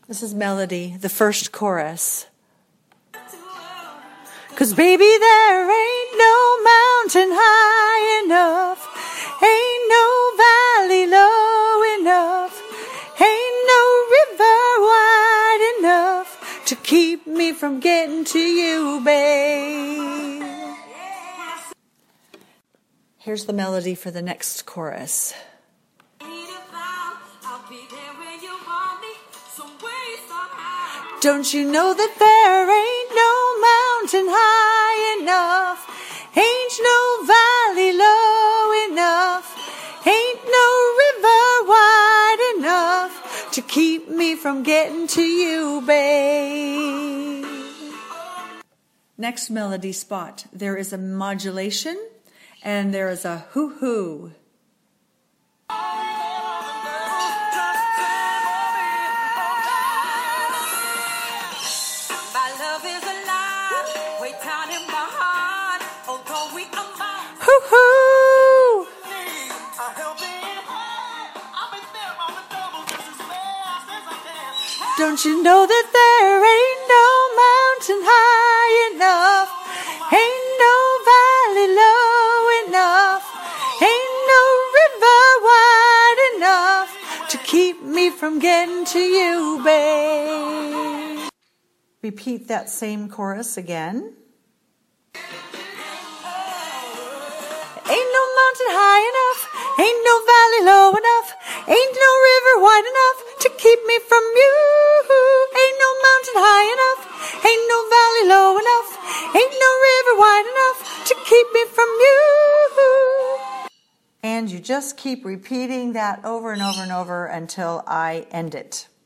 This is melody, the first chorus. 'Cause baby, there ain't no mountain high enough, ain't no valley low enough, ain't no river wide enough to keep me from getting to you, babe. Here's the melody for the next chorus. Don't you know that there ain't no mountain high enough, ain't no valley low enough, ain't no river wide enough to keep me from getting to you, babe. Next melody spot, there is a modulation and there is a hoo-hoo. Hoo-hoo! Don't you know that there ain't no mountain high enough, ain't no valley low enough, ain't no river wide enough to keep me from getting to you, babe. Repeat that same chorus again. Ain't no mountain high enough, ain't no valley low enough, ain't no river wide enough to keep me from you. Ain't no mountain high enough, ain't no valley low enough, ain't no river wide enough to keep me from you. And you just keep repeating that over and over and over until I end it.